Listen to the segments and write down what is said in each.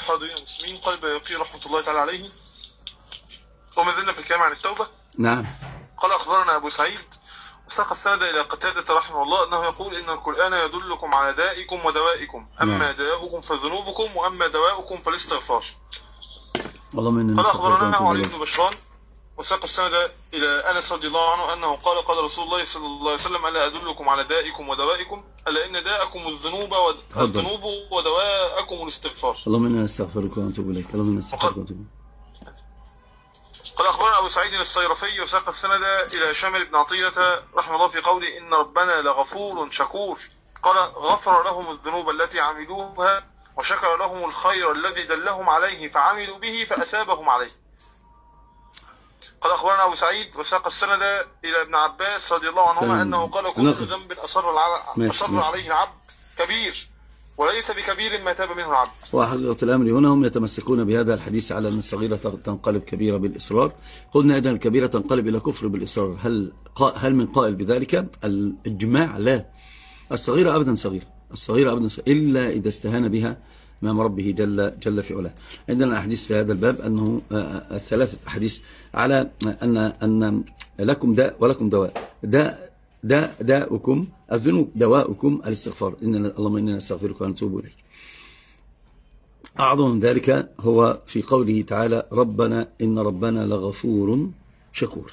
الحاضرين المسلمين. قال البيهقي رحمة الله تعالى عليه، وما زلنا في الكلام عن التوبة. نعم. قال أخبرنا أبو سعيد وساق السند إلى قتادة رحمه الله أنه يقول إن القرآن يدلكم على دائكم ودوائكم، أما داؤكم فذنوبكم وأما دواؤكم فالاستغفار. قال أخبرنا علي بن بشران وساق السند إلى أنس رضي الله عنه أنه قال رسول الله صلى الله عليه وسلم: ألا أدلكم على دائكم ودوائكم، ألا إن داءكم الذنوب ودواءكم الاستغفار. اللهم إنا نستغفرك ونتوب إليك. اللهم إنا نستغفرك ونتوب إليك. قال أخبرنا أبو سعيد الصيرفي وساق السند إلى شامل بن عطية رحمه الله في قوله: إن ربنا لغفور شكور. قال: غفر لهم الذنوب التي عملوها وشكر لهم الخير الذي دلهم عليه فعملوا به فأثابهم عليه. قال أخبرنا أبو سعيد وساق السند إلى ابن عباس رضي الله عنهما أنه قال: كل ذنب أصر عليه العبد كبير وليس بكبير ما تاب منه العبد. وحقيقة الأمر هنا هم يتمسكون بهذا الحديث على أن الصغيرة تنقلب كبيرة بالإصرار. قلنا إذن الكبيرة تنقلب إلى كفر بالإصرار. هل من قائل بذلك؟ الإجماع لا. الصغيرة أبدا صغيرة، الصغيرة أبدا صغيرة إلا إذا استهان بها أمام ربه جل في علاه. عندنا أحاديث في هذا الباب أنه الثلاثة أحاديث على أن لكم داء ولكم دواء. داؤكم الذنوب، دواؤكم الاستغفار. اللهم إننا نستغفرك ونتوب إليك. أعظم من ذلك هو في قوله تعالى: ربنا إن ربنا لغفور شكور.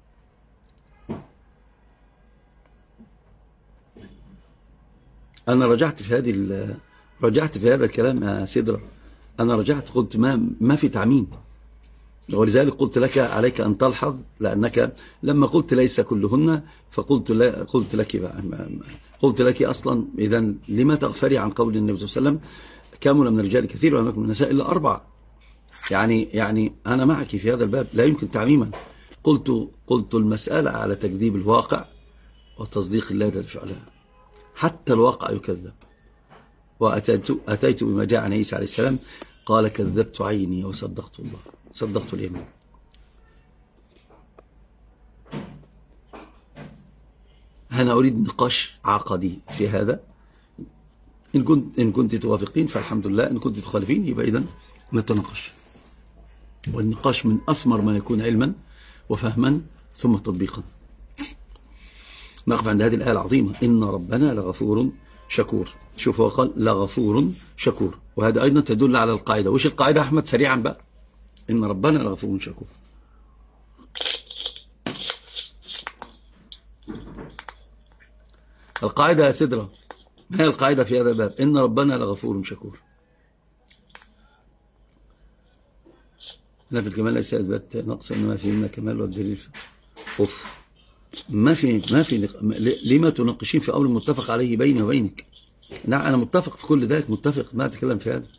أنا رجعت في هذا الكلام يا سيدرا. أنا رجعت قلت ما في تعميم، ولذلك قلت لك عليك أن تلحظ، لأنك لما قلت ليس كلهن فقلت قلت لك أصلا إذا لما تغفري عن قول النبي صلى الله عليه وسلم: كامل من الرجال كثير ولم يكن من النساء إلا 4. يعني أنا معك في هذا الباب لا يمكن تعميما. قلت المسألة على تكذيب الواقع وتصديق الله جل في علاه. حتى الواقع يكذب. وأتيت بما جاء عن عيسى عليه السلام قال: كذبت عيني وصدقت الله، صدقت اليمين. أنا أريد نقاش عقدي في هذا. إن كنت توافقين فالحمد لله، إن كنت تخالفين يبقى إذن نتناقش. والنقاش من أثمر ما يكون علما وفهما ثم تطبيقا. نقف عند هذه الآية العظيمة: إن ربنا لغفور شكور. شوف هو قال لغفور شكور، وهذا أيضا تدل على القاعدة. وش القاعدة أحمد سريعا بقى؟ إن ربنا لغفور شكور. القاعدة يا سدرة، ما هي القاعدة في هذا الباب؟ إن ربنا لغفور شكور. لا في الكمال ليس إثبات نقص، إنما فيهما كمال والدليل ما في لما تناقشين في أمر متفق عليه بيني وبينك؟ نعم أنا متفق في كل ذلك، متفق، ما أتكلم في هذا.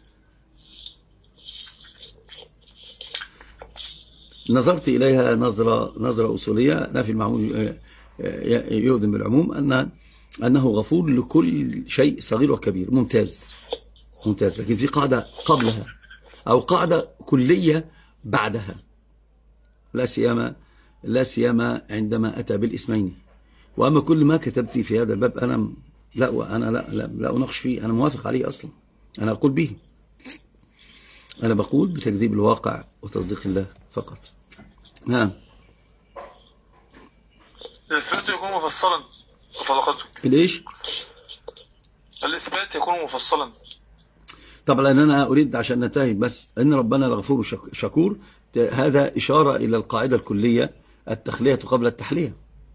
نظرت إليها نظرة أصولية. نافي المعمول يؤذن بالعموم أنه غفور لكل شيء صغير وكبير. ممتاز. لكن في قاعدة قبلها أو قاعدة كلية بعدها، لا سيما عندما أتى بالاسمين. وأما كل ما كتبتي في هذا الباب أنا لا أناقش فيه، أنا موافق عليه أصلا، أنا أقول به. أنا بقول بتكذيب الواقع وتصديق الله فقط. نعم. الإثبات يكون مفصلا وفلقته. ليش؟ الإثبات يكون مفصلا. طبعا أنا أريد عشان ننتهي بس إن ربنا لغفور شكور. هذا إشارة إلى القاعدة الكلية: التخلية قبل التحلية.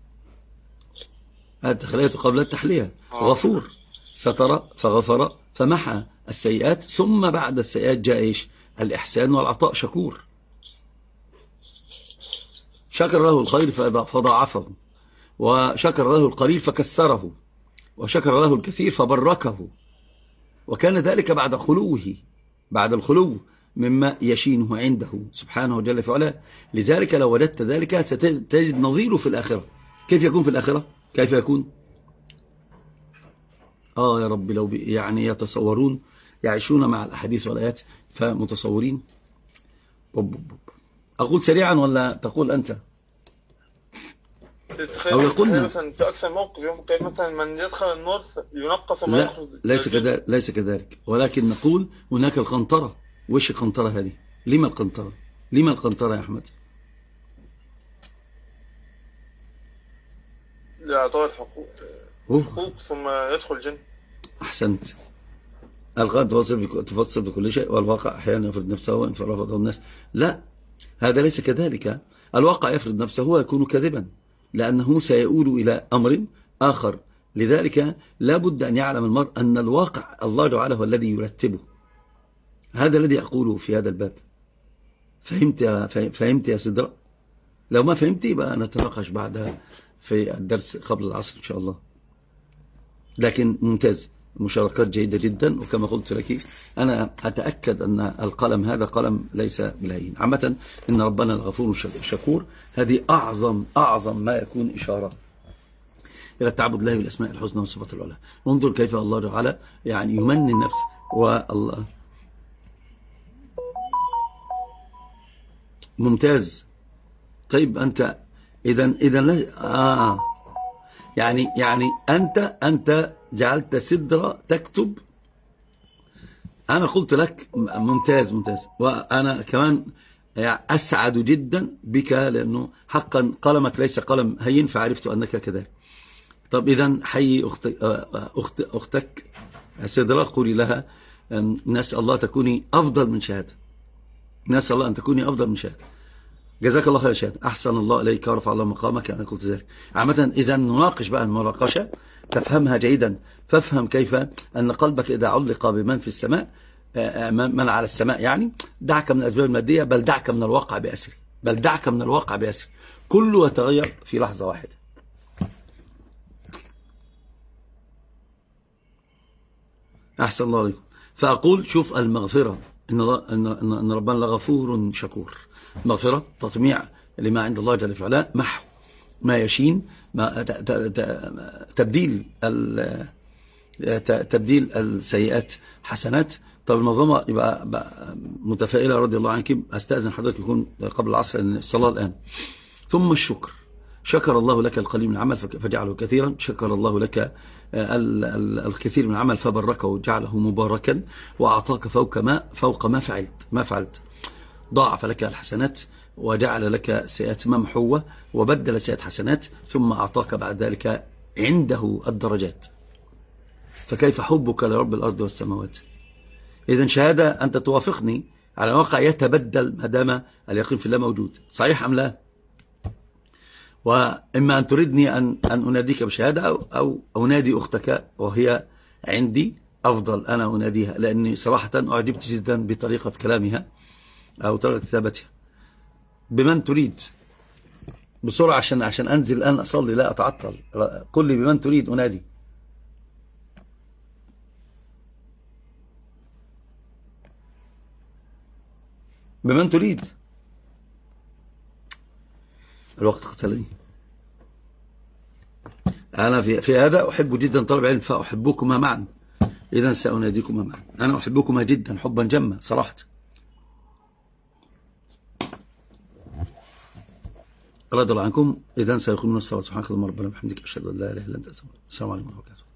التخلية قبل التحلية. غفور ستر فغفر فمحى السيئات، ثم بعد السيئات جاء إيش؟ الإحسان والعطاء. شكور. شكر له الخير فضاعفه، وشكر له القليل فكثره، وشكر له الكثير فبركه، وكان ذلك بعد الخلو مما يشينه عنده سبحانه جل في علاه. لذلك لو وجدت ذلك ستجد نظيره في الآخرة. كيف يكون في الآخرة؟ كيف يكون؟ يا رب لو يعني يتصورون، يعيشون مع الأحاديث والآيات فمتصورين. أقول سريعا ولا تقول أنت؟ أو يقولنا مثلا في أكثر موقف يوم القيامة مثلا من يدخل النار ينقى ثم يخرج. ليس كذلك، ولكن نقول هناك القنطرة. وش القنطرة هذه؟ لما القنطرة؟ لما القنطرة يا أحمد؟ لإعطاء الحقوق ثم يدخل الجنة. أحسنت. القلب تفصل بكل شيء، والواقع أحيانا يفرض نفسه وإن فرفضه الناس. لا، هذا ليس كذلك. الواقع يفرض نفسه ويكون كذبا، لأنه سيؤول إلى أمر آخر. لذلك لا بد أن يعلم المرء أن الواقع الله تعالى هو الذي يرتبه. هذا الذي أقوله في هذا الباب. فهمت يا سدرة؟ لو ما فهمت يبقى نتناقش بعدها في الدرس قبل العصر إن شاء الله. لكن ممتاز، مشاركات جيدة جدا. وكما قلت لك أنا أتأكد أن القلم هذا قلم ليس بالهين. عامة إن ربنا الغفور شكور، هذه أعظم ما يكون إشارة إلى التعبد الله بالأسماء الحسنى والصفات العلى. انظر كيف الله تعالى يعني يمن النفس. والله ممتاز. طيب أنت إذا لا يعني أنت جعلت سدرة تكتب. أنا قلت لك ممتاز. وأنا كمان أسعد جدا بك، لأنه حقا قلمك ليس قلم هين، فعرفت أنك كذلك. طب إذا حي أختك سدرة، قولي لها نسأل الله تكوني أفضل من شهادة. نسأل الله أن تكوني أفضل من شهادة. جزاك الله خير شهادة، أحسن الله إليك ورفع الله مقامك. أنا قلت ذلك. عامة إذا نناقش بقى المناقشة، تفهمها جيدا. فافهم كيف أن قلبك إذا علق بمن في السماء، من على السماء، يعني دعك من الأسباب المادية، بل دعك من الواقع بأسره. كله يتغير في لحظة واحدة. أحسن الله عليكم. فأقول شوف المغفرة، إن ربنا لغفور شكور. مغفرة، تطميع لما عند الله جل وعلا، محو ما يشين، تبديل السيئات حسنات. طب المنظومة يبقى متفائلة رضي الله عنك. أستأذن حضرتك يكون قبل العصر الصلاة الآن. ثم الشكر. شكر الله لك القليل من العمل فجعله كثيرا. شكر الله لك الكثير من العمل فبركه وجعله مباركا، وأعطاك فوق ما فعلت. ضاعف لك الحسنات وجعل لك سيئات ممحوة، وبدل سيئات حسنات، ثم أعطاك بعد ذلك عنده الدرجات. فكيف حبك لرب الأرض والسماوات؟ إذن شهادة أنت توافقني على الواقع يتبدل ما دام اليقين في الله موجود. صحيح أم لا؟ وإما أن تريدني أن أناديك بشهادة أو أنادي أختك، وهي عندي أفضل أنا أناديها، لأني صراحة أعجبت جدا بطريقة كلامها أو طريقة كتابتها. بمن تريد؟ بسرعة عشان أنزل الآن أصلي، لا أتعطل. قل لي بمن تريد أنادي. بمن تريد؟ الوقت قتلني. أنا في هذا أحب جدا طلب علم، فأحبكما معا. إذن سأناديكما معا. أنا أحبكما جدا حبا جما صراحة. رضي الله عنكم. إذن سيقومون الصلاة. سبحانك اللهم ربنا وبحمدك، أشهد أن لا إله إلا أنت، أستغفرك. السلام عليكم ورحمة الله وبركاته.